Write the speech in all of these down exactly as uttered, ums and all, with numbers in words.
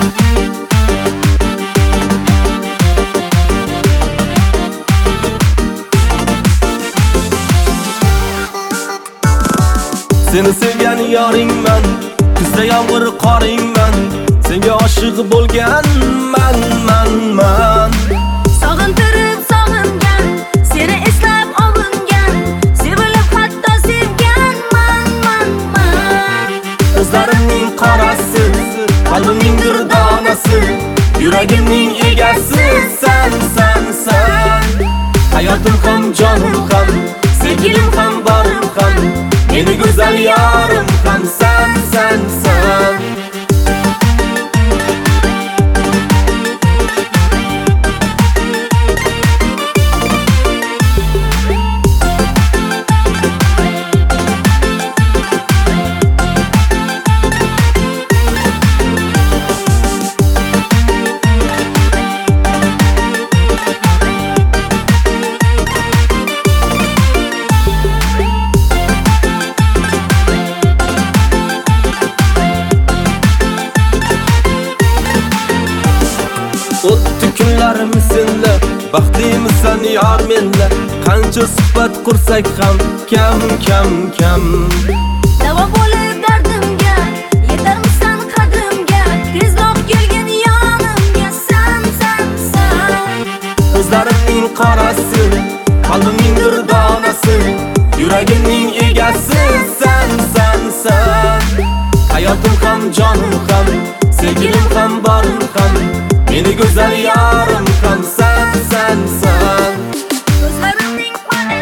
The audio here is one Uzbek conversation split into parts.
Seni sevgan yoringman, kuzda yomg'ir qoringman, senga oshiq bo'lgan man man man. Sog'intirib sog'ingan, seni eslab ovungan, sevilib hatto sevgan man man man. Ko'zlarimning qorasi, qalbimning durdonasi, yuragimning egasi sen sen sen. Hayotim ham jonim ham, sevgilim ham borim ham, meni go'zal yorim ham sen sen sen. O'tdi kunlarim senla, baxtlisan yor menla, qancha suhbat qursak ham kam kam kam. Davo bo'lib dardimga, yetarmisan qadrimga, tezroq kelgin yonimga sen sen sen. Ko'zlarimning qorasi, qalbimning durdonasi, yuragimning egasi sen sen sen. Hayotim ham jonim ham, sevgilim ham borim ham, meni go'zal yorim ham sen sen sen. Ko'zlarimning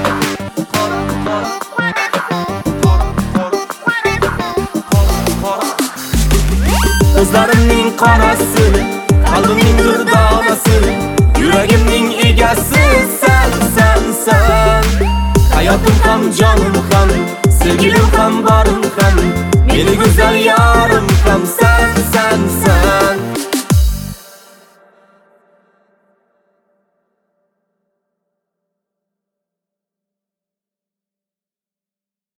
Ko'zlarimning qorasi, qalbimning durdonasi, yuragimning egasi sen sen sen. Hayotim ham jonim ham, sevgilim ham borim ham, meni go'zal yorim